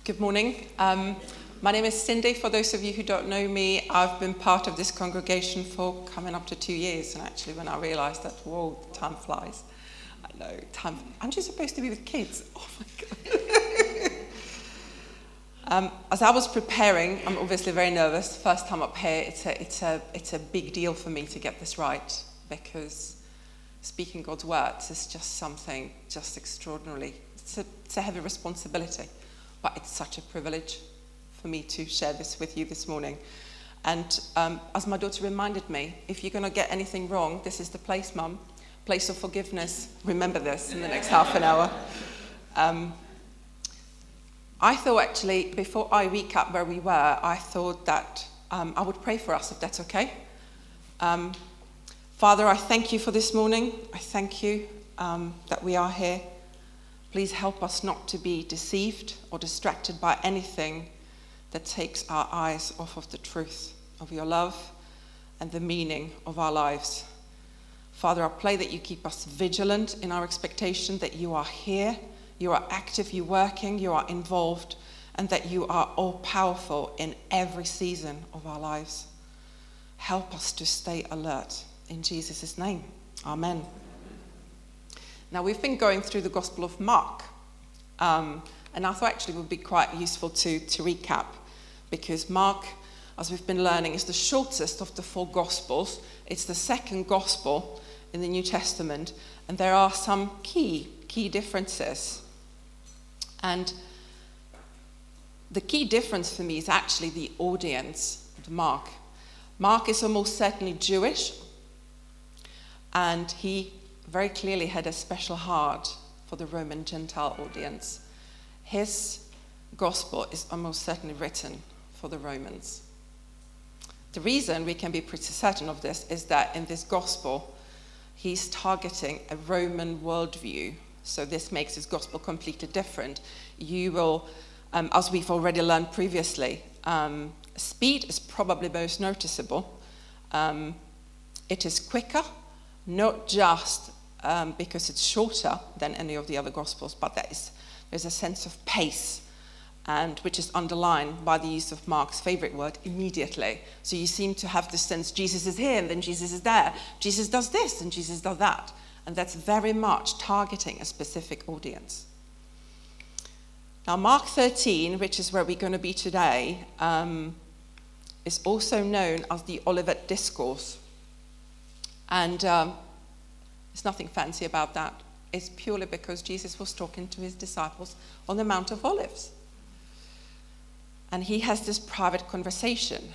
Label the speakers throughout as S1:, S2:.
S1: Good morning. My name is Cindy. For those of you who don't know me, I've been part of this congregation for coming up to 2 years. And actually, when I realised that, whoa, time flies. I know, time. Aren't you supposed to be with kids? Oh my God. As I was preparing, I'm obviously very nervous. First time up here, it's a big deal for me to get this right, because speaking God's words is just something just extraordinarily. It's a heavy responsibility, but it's such a privilege for me to share this with you this morning. And as my daughter reminded me, if you're going to get anything wrong, this is the place, Mum. Place of forgiveness. Remember this in the next half an hour. I thought, actually, before I recap where we were, I thought that I would pray for us, if that's okay. Father, I thank you for this morning. I thank you that we are here. Please help us not to be deceived or distracted by anything that takes our eyes off of the truth of your love and the meaning of our lives. Father, I pray that you keep us vigilant in our expectation that you are here, you are active, you're working, you are involved, and that you are all-powerful in every season of our lives. Help us to stay alert. In Jesus' name, amen. Now, we've been going through the Gospel of Mark, and I thought actually it would be quite useful to recap, because Mark, as we've been learning, is the shortest of the 4 Gospels. It's the second Gospel in the New Testament, and there are some key differences. And the key difference for me is actually the audience of Mark. Mark is almost certainly Jewish, and he very clearly had a special heart for the Roman Gentile audience. His gospel is almost certainly written for the Romans. The reason we can be pretty certain of this is that in this gospel, he's targeting a Roman worldview. So this makes his gospel completely different. You will, as we've already learned previously, speed is probably most noticeable. It is quicker, not just because it's shorter than any of the other Gospels, but there's a sense of pace, and which is underlined by the use of Mark's favorite word, immediately. So you seem to have the sense Jesus is here and then Jesus is there. Jesus does this and Jesus does that. And that's very much targeting a specific audience. Now, Mark 13, which is where we're going to be today, is also known as the Olivet Discourse. And there's nothing fancy about that. It's purely because Jesus was talking to his disciples on the Mount of Olives. And he has this private conversation.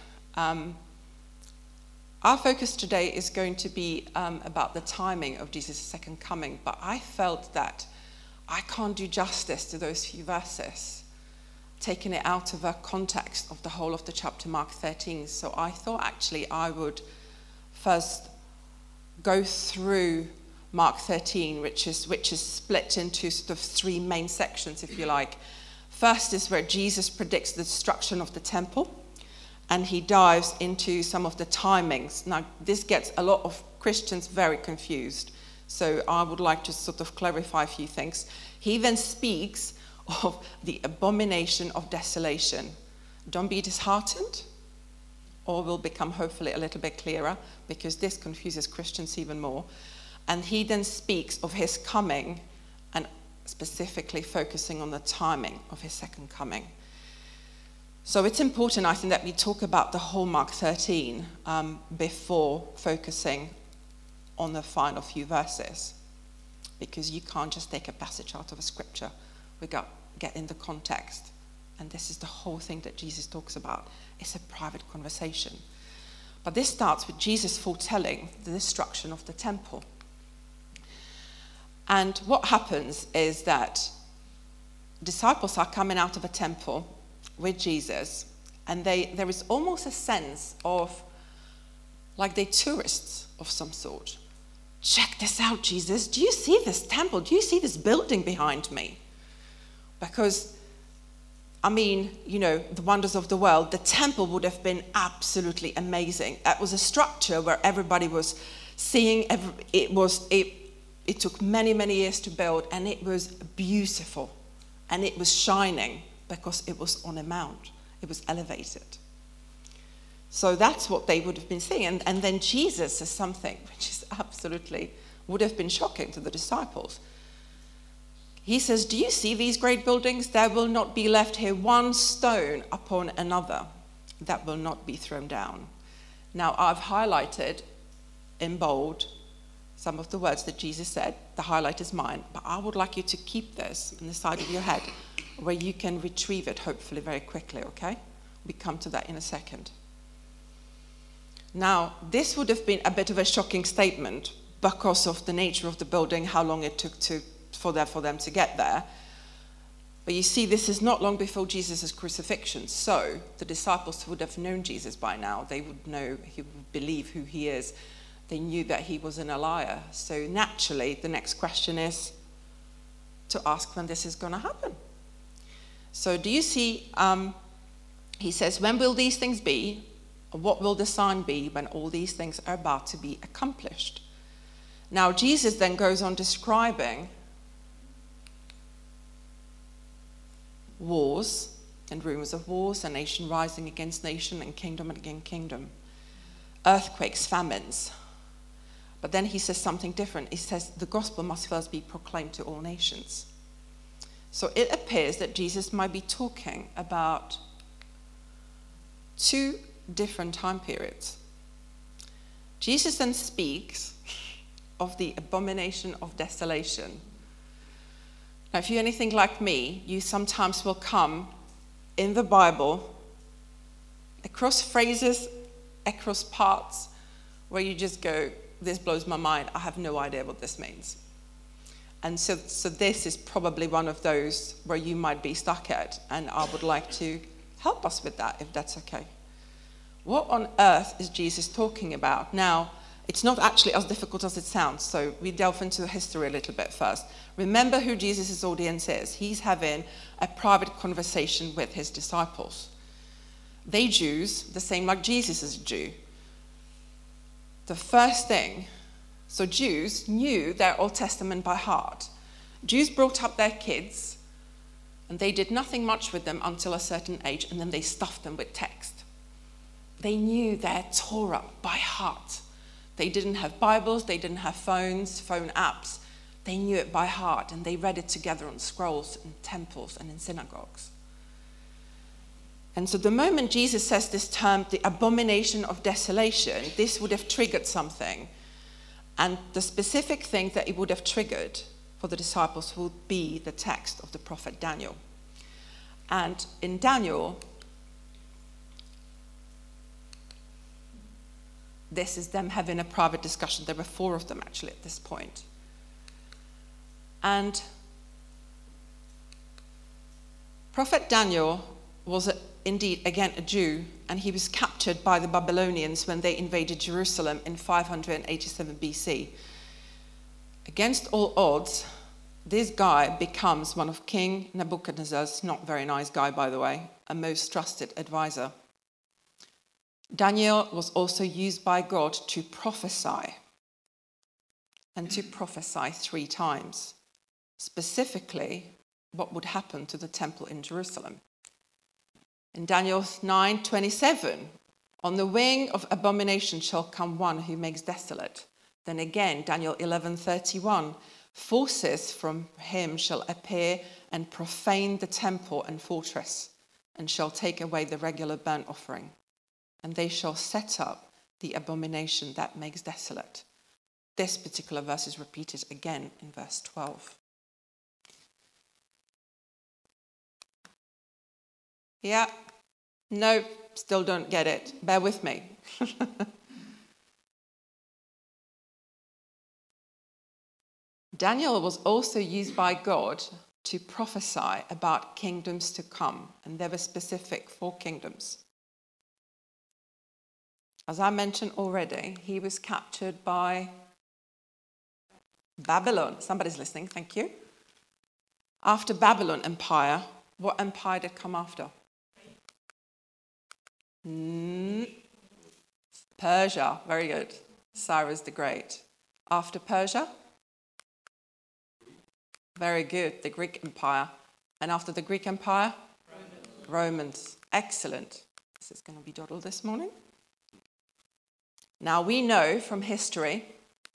S1: Our focus today is going to be about the timing of Jesus' second coming, but I felt that I can't do justice to those few verses, taking it out of a context of the whole of the chapter, Mark 13. So I thought actually I would first go through Mark 13, which is split into sort of 3 main sections, if you like. First is where Jesus predicts the destruction of the temple, and he dives into some of the timings. Now, this gets a lot of Christians very confused, so I would like to sort of clarify a few things. He then speaks of the abomination of desolation. Don't be disheartened, or will become hopefully a little bit clearer, because this confuses Christians even more. And he then speaks of his coming, and specifically focusing on the timing of his second coming. So it's important, I think, that we talk about the whole Mark 13 before focusing on the final few verses, because you can't just take a passage out of a scripture. We got get in the context, and this is the whole thing that Jesus talks about. It's a private conversation. But this starts with Jesus foretelling the destruction of the temple. And what happens is that disciples are coming out of a temple with Jesus, and there is almost a sense of like they're tourists of some sort. Check this out, Jesus. Do you see this temple? Do you see this building behind me? Because, I mean, you know, the wonders of the world, the temple would have been absolutely amazing. It was a structure where everybody was seeing, it took many, many years to build, and it was beautiful, and it was shining, because it was on a mount. It was elevated. So that's what they would have been seeing. And then Jesus says something which is absolutely, would have been shocking to the disciples. He says, do you see these great buildings? There will not be left here one stone upon another that will not be thrown down. Now, I've highlighted in bold some of the words that Jesus said. The highlight is mine, but I would like you to keep this in the side of your head where you can retrieve it, hopefully very quickly, okay? We come to that in a second. Now, this would have been a bit of a shocking statement because of the nature of the building, how long it took for them to get there. But you see, this is not long before Jesus' crucifixion, so the disciples would have known Jesus by now. They would know, he would believe who he is. They knew that he wasn't a liar. So naturally, the next question is to ask when this is going to happen. So do you see, he says, when will these things be? What will the sign be when all these things are about to be accomplished? Now, Jesus then goes on describing wars and rumors of wars, and nation rising against nation and kingdom against kingdom, earthquakes, famines. But then he says something different. He says the gospel must first be proclaimed to all nations. So it appears that Jesus might be talking about two different time periods. Jesus then speaks of the abomination of desolation. Now, if you're anything like me, you sometimes will come in the Bible across phrases, across parts, where you just go, this blows my mind, I have no idea what this means. And so this is probably one of those where you might be stuck at, and I would like to help us with that, if that's okay. What on earth is Jesus talking about? Now, it's not actually as difficult as it sounds, so we delve into the history a little bit first. Remember who Jesus' audience is. He's having a private conversation with his disciples. They Jews, the same like Jesus is a Jew. The first thing, so Jews knew their Old Testament by heart. Jews brought up their kids, and they did nothing much with them until a certain age, and then they stuffed them with text. They knew their Torah by heart. They didn't have Bibles, they didn't have phones, phone apps. They knew it by heart, and they read it together on scrolls in temples and in synagogues. And so the moment Jesus says this term, the abomination of desolation, this would have triggered something. And the specific thing that it would have triggered for the disciples would be the text of the prophet Daniel. And in Daniel, this is them having a private discussion. There were 4 of them actually at this point. And Prophet Daniel was indeed, again, a Jew, and he was captured by the Babylonians when they invaded Jerusalem in 587 BC. Against all odds, this guy becomes one of King Nebuchadnezzar's, not very nice guy, by the way, a most trusted advisor. Daniel was also used by God to prophesy, and to prophesy 3 times, specifically what would happen to the temple in Jerusalem. In Daniel 9:27, on the wing of abomination shall come one who makes desolate. Then again, Daniel 11:31, forces from him shall appear and profane the temple and fortress, and shall take away the regular burnt offering. And they shall set up the abomination that makes desolate. This particular verse is repeated again in verse 12. Yeah, no, still don't get it. Bear with me. Daniel was also used by God to prophesy about kingdoms to come, and there were specific 4 kingdoms. As I mentioned already, he was captured by Babylon. Somebody's listening, thank you. After Babylon Empire, what empire did come after? Persia, very good. Cyrus the Great. After Persia? Very good, the Greek Empire. And after the Greek Empire? Romans. Excellent. This is going to be dawdled this morning. Now we know from history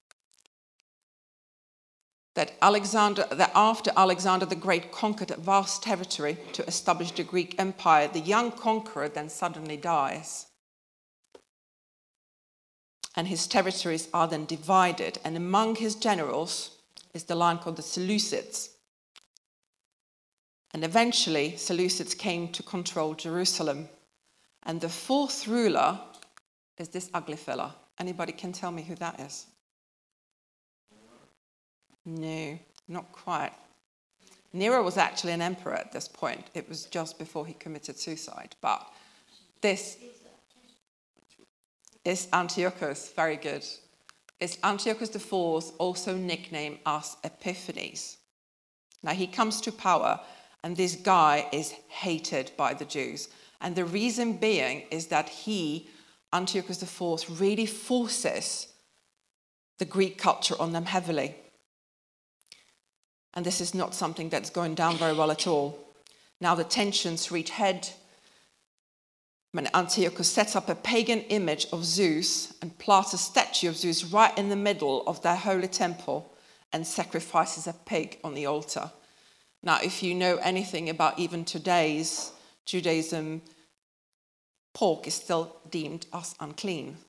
S1: that after Alexander the Great conquered a vast territory to establish the Greek Empire, the young conqueror then suddenly dies. And his territories are then divided. And among his generals is the line called the Seleucids. And eventually, Seleucids came to control Jerusalem. And the fourth ruler is this ugly fella. Anybody can tell me who that is? No, not quite. Nero was actually an emperor at this point. It was just before he committed suicide. But this is Antiochus. Very good. It's Antiochus IV, also nicknamed as Epiphanes. Now he comes to power, and this guy is hated by the Jews. And the reason being is that Antiochus IV, really forces the Greek culture on them heavily. And this is not something that's going down very well at all. Now the tensions reach head when Antiochus sets up a pagan image of Zeus and plants a statue of Zeus right in the middle of their holy temple and sacrifices a pig on the altar. Now, if you know anything about even today's Judaism, pork is still deemed as unclean.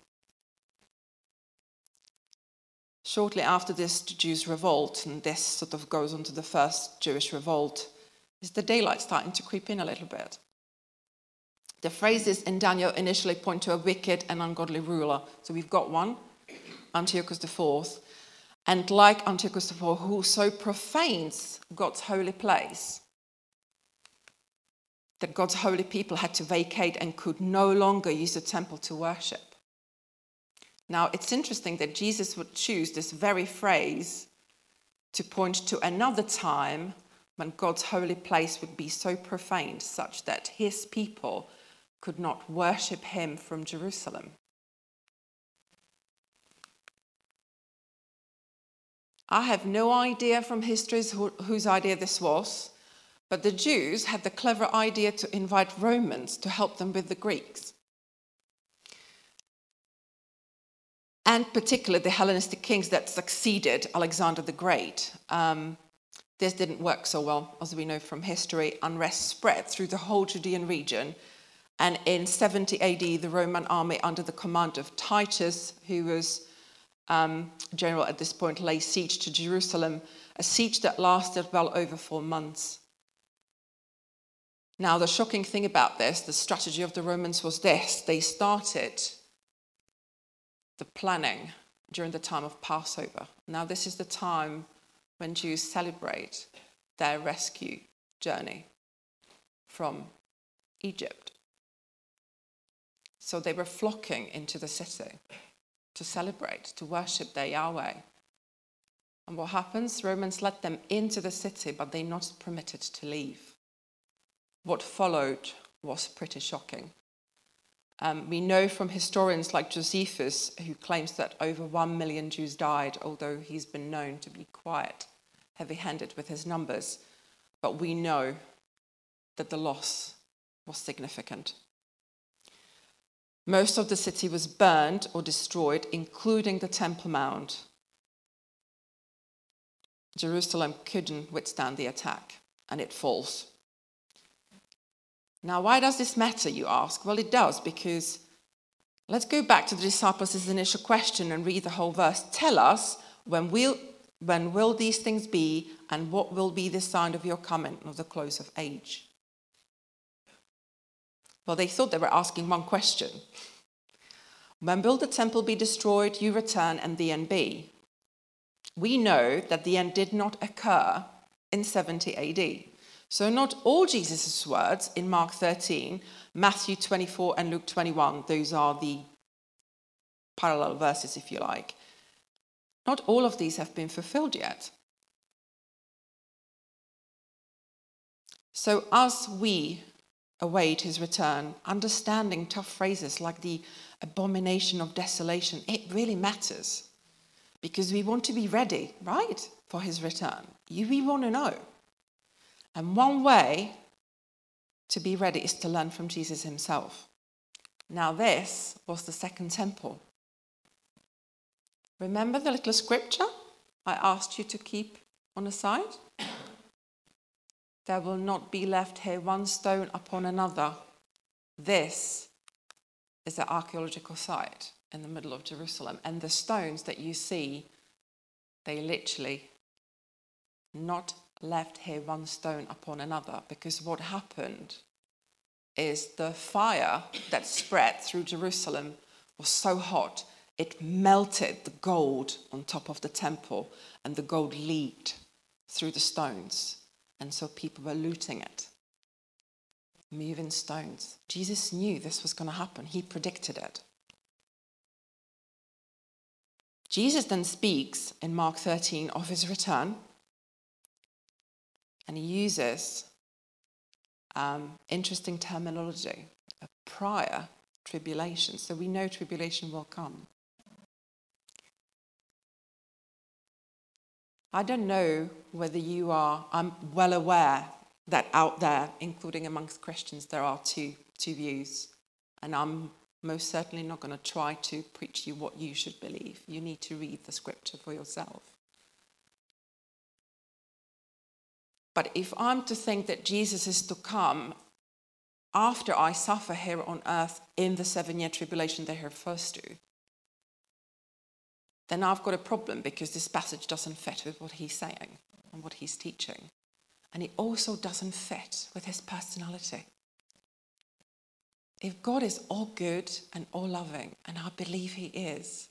S1: Shortly after this, the Jews revolt, and this sort of goes on to the first Jewish revolt. Is the daylight starting to creep in a little bit? The phrases in Daniel initially point to a wicked and ungodly ruler. So we've got one, Antiochus IV. And like Antiochus IV, who so profanes God's holy place, that God's holy people had to vacate and could no longer use the temple to worship. Now, it's interesting that Jesus would choose this very phrase to point to another time when God's holy place would be so profaned, such that his people could not worship him from Jerusalem. I have no idea from history whose idea this was, but the Jews had the clever idea to invite Romans to help them with the Greeks. And particularly the Hellenistic kings that succeeded Alexander the Great. This didn't work so well, as we know from history. Unrest spread through the whole Judean region. And in 70 AD, the Roman army under the command of Titus, who was general at this point, laid siege to Jerusalem, a siege that lasted well over 4 months. Now, the shocking thing about this, the strategy of the Romans was this. They started the planning during the time of Passover. Now, this is the time when Jews celebrate their rescue journey from Egypt. So they were flocking into the city to celebrate, to worship their Yahweh. And what happens? Romans let them into the city, but they're not permitted to leave. What followed was pretty shocking. We know from historians like Josephus, who claims that over 1 million Jews died, although he's been known to be quite heavy-handed with his numbers. But we know that the loss was significant. Most of the city was burned or destroyed, including the Temple Mount. Jerusalem couldn't withstand the attack, and it falls. Now, why does this matter, you ask? Well, it does, because let's go back to the disciples' initial question and read the whole verse. Tell us, when will these things be, and what will be the sign of your coming and of the close of age? Well, they thought they were asking one question. When will the temple be destroyed, you return, and the end be? We know that the end did not occur in 70 AD. So not all Jesus' words in Mark 13, Matthew 24 and Luke 21, those are the parallel verses, if you like. Not all of these have been fulfilled yet. So as we await his return, understanding tough phrases like the abomination of desolation, it really matters. Because we want to be ready, right, for his return. We want to know. And one way to be ready is to learn from Jesus himself. Now this was the second temple. Remember the little scripture I asked you to keep on the side? There will not be left here one stone upon another. This is an archaeological site in the middle of Jerusalem. And the stones that you see, they literally not left here one stone upon another, because what happened is the fire that spread through Jerusalem was so hot, it melted the gold on top of the temple, and the gold leaked through the stones. And so people were looting it, moving stones. Jesus knew this was going to happen. He predicted it. Jesus then speaks in Mark 13 of his return, and he uses interesting terminology, a prior tribulation. So we know tribulation will come. I don't know whether you are, I'm well aware that out there, including amongst Christians, there are two views. And I'm most certainly not going to try to preach you what you should believe. You need to read the scripture for yourself. But if I'm to think that Jesus is to come after I suffer here on earth in the 7-year tribulation that he refers to, then I've got a problem, because this passage doesn't fit with what he's saying and what he's teaching. And it also doesn't fit with his personality. If God is all good and all loving, and I believe he is,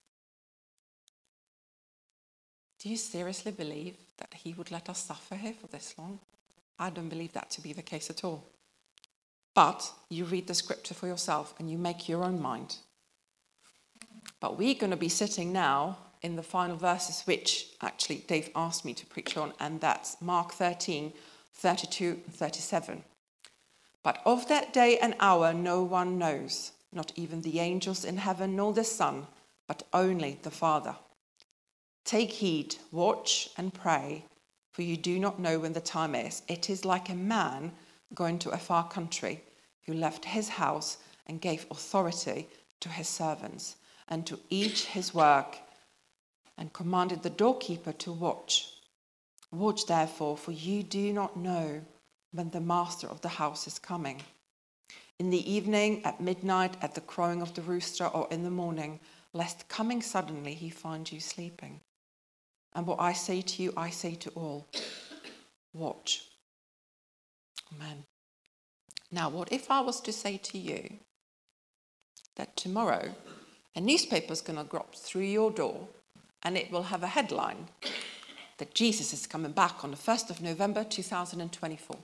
S1: do you seriously believe that he would let us suffer here for this long? I don't believe that to be the case at all. But you read the scripture for yourself and you make your own mind. But we're going to be sitting now in the final verses, which actually Dave asked me to preach on, and that's Mark 13, 32 and 37. But of that day and hour no one knows, not even the angels in heaven nor the Son, but only the Father. Take heed, watch and pray, for you do not know when the time is. It is like a man going to a far country, who left his house and gave authority to his servants, and to each his work, and commanded the doorkeeper to watch. Watch therefore, for you do not know when the master of the house is coming. In the evening, at midnight, at the crowing of the rooster, or in the morning, lest coming suddenly he find you sleeping. And what I say to you, I say to all, watch. Amen. Now, what if I was to say to you that tomorrow a newspaper is going to drop through your door, and it will have a headline that Jesus is coming back on the 1st of November 2024.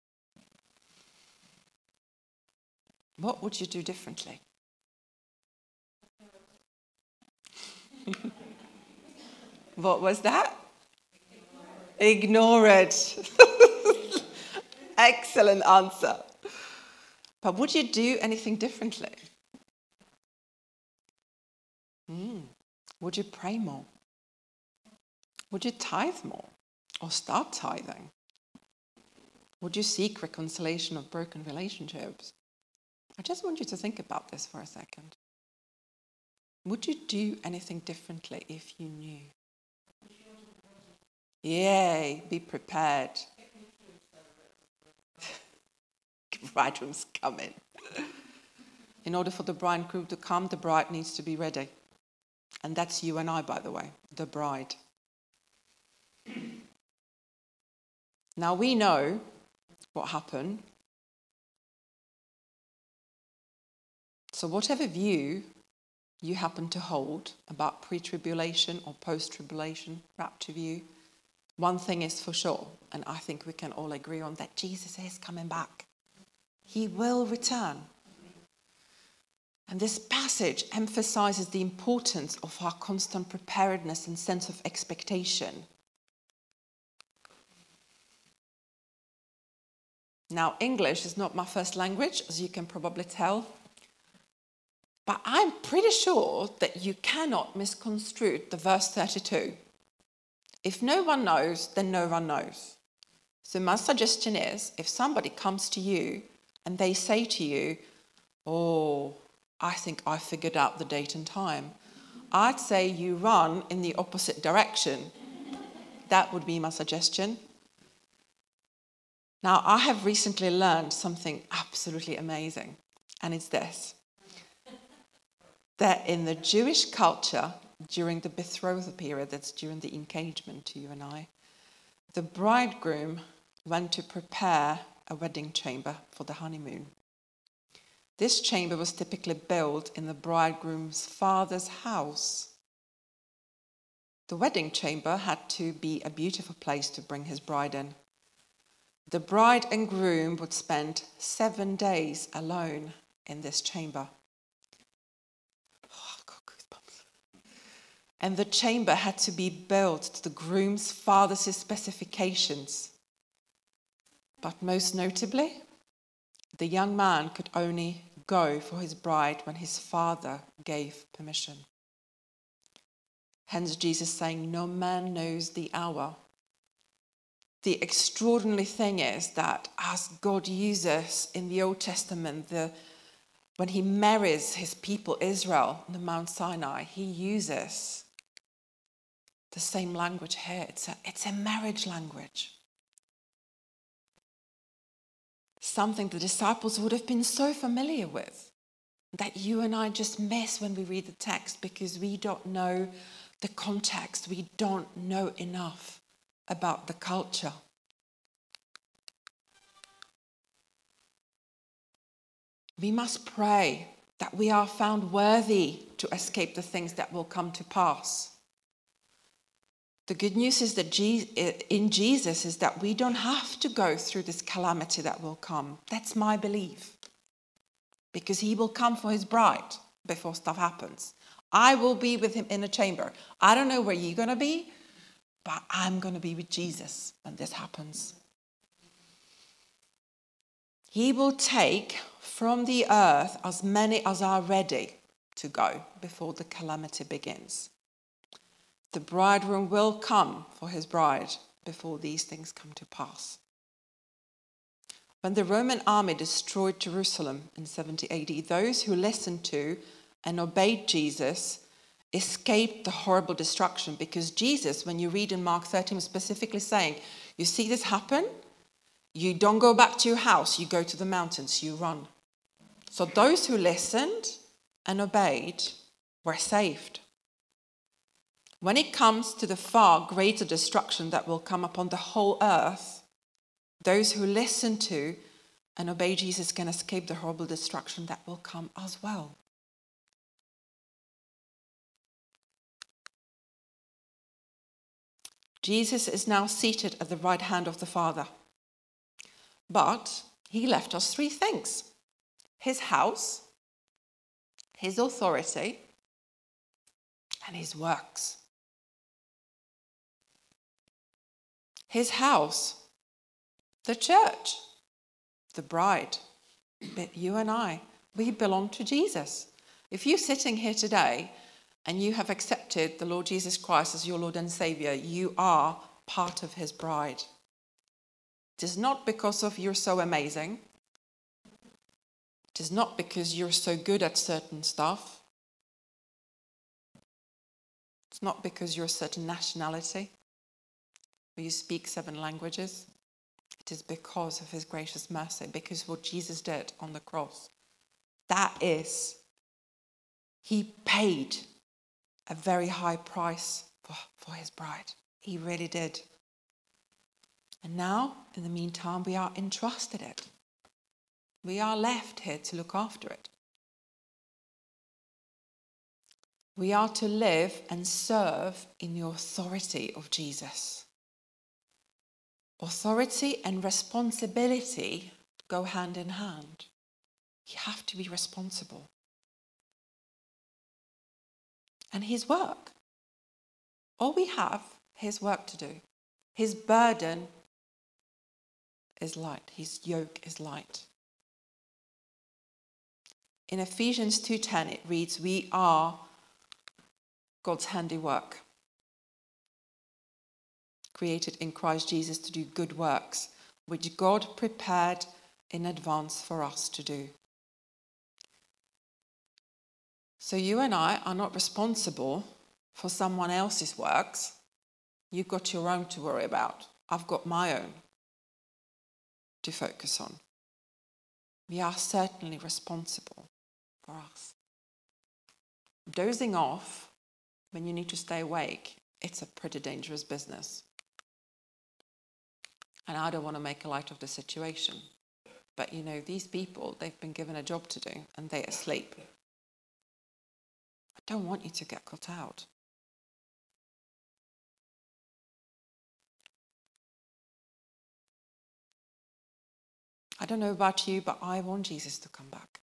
S1: What would you do differently? What was that? Ignore it. Excellent answer. But would you do anything differently? Would you pray more? Would you tithe more? Or start tithing? Would you seek reconciliation of broken relationships? I just want you to think about this for a second. Would you do anything differently if you knew? Yay, be prepared. Bridegroom's coming. In order for the bridegroom to come, the bride needs to be ready. And that's you and I, by the way, the bride. Now we know what happened. So whatever view you happen to hold about pre-tribulation or post-tribulation rapture view, one thing is for sure, and I think we can all agree on that: Jesus is coming back. He will return. And this passage emphasizes the importance of our constant preparedness and sense of expectation. Now, English is not my first language, as you can probably tell. But I'm pretty sure that you cannot misconstrue the verse 32. If no one knows, then no one knows. So my suggestion is, if somebody comes to you and they say to you, "Oh, I think I figured out the date and time," I'd say you run in the opposite direction. That would be my suggestion. Now, I have recently learned something absolutely amazing, and it's this: that in the Jewish culture, during the betrothal period, that's during the engagement to you and I, the bridegroom went to prepare a wedding chamber for the honeymoon. This chamber was typically built in the bridegroom's father's house. The wedding chamber had to be a beautiful place to bring his bride in. The bride and groom would spend 7 days alone in this chamber. Oh, I've got goosebumps. And the chamber had to be built to the groom's father's specifications. But most notably, the young man could only go for his bride when his father gave permission. Hence Jesus saying, "No man knows the hour." The extraordinary thing is that as God uses in the Old Testament, when he marries his people Israel on the Mount Sinai, he uses the same language here. It's a marriage language. Something the disciples would have been so familiar with that you and I just miss when we read the text because we don't know the context. We don't know enough about the culture. We must pray that we are found worthy to escape the things that will come to pass. The good news is that in Jesus is that we don't have to go through this calamity that will come. That's my belief. Because he will come for his bride before stuff happens. I will be with him in a chamber. I don't know where you're going to be, but I'm going to be with Jesus when this happens. He will take from the earth as many as are ready to go before the calamity begins. The bridegroom will come for his bride before these things come to pass. When the Roman army destroyed Jerusalem in 70 AD, those who listened to and obeyed Jesus escaped the horrible destruction, because Jesus, when you read in Mark 13, was specifically saying, you see this happen? You don't go back to your house, you go to the mountains, you run. So those who listened and obeyed were saved. When it comes to the far greater destruction that will come upon the whole earth, those who listen to and obey Jesus can escape the horrible destruction that will come as well. Jesus is now seated at the right hand of the Father. But he left us 3 things: his house, his authority, and his works. His house, the church, the bride, but you and I, we belong to Jesus. If you're sitting here today and you have accepted the Lord Jesus Christ as your Lord and Savior, you are part of his bride. It is not because of you're so amazing. It is not because you're so good at certain stuff. It's not because you're a certain nationality or you speak 7 languages. It is because of his gracious mercy, because what Jesus did on the cross. That is, he paid a very high price for his bride. He really did. And now, in the meantime, we are entrusted it. We are left here to look after it. We are to live and serve in the authority of Jesus. Authority and responsibility go hand in hand. You have to be responsible. And his work. All we have, his work to do. His burden is light. His yoke is light. In Ephesians 2:10 it reads, we are God's handiwork, created in Christ Jesus to do good works, which God prepared in advance for us to do. So you and I are not responsible for someone else's works. You've got your own to worry about. I've got my own to focus on. We are certainly responsible for us. Dozing off when you need to stay awake, it's a pretty dangerous business. And I don't want to make a light of the situation. But these people, they've been given a job to do and they're asleep. I don't want you to get caught out. I don't know about you, but I want Jesus to come back.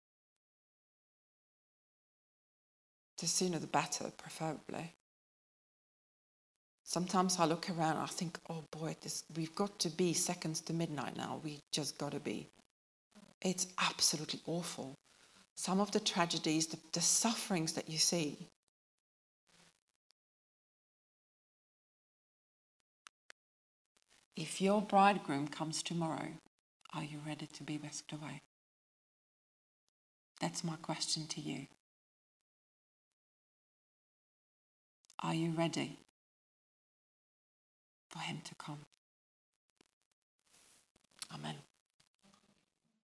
S1: The sooner the better, preferably. Sometimes I look around and I think, oh boy, we've got to be seconds to midnight now. We just got to be. It's absolutely awful. Some of the tragedies, the sufferings that you see. If your bridegroom comes tomorrow, are you ready to be whisked away? That's my question to you. Are you ready for him to come? Amen.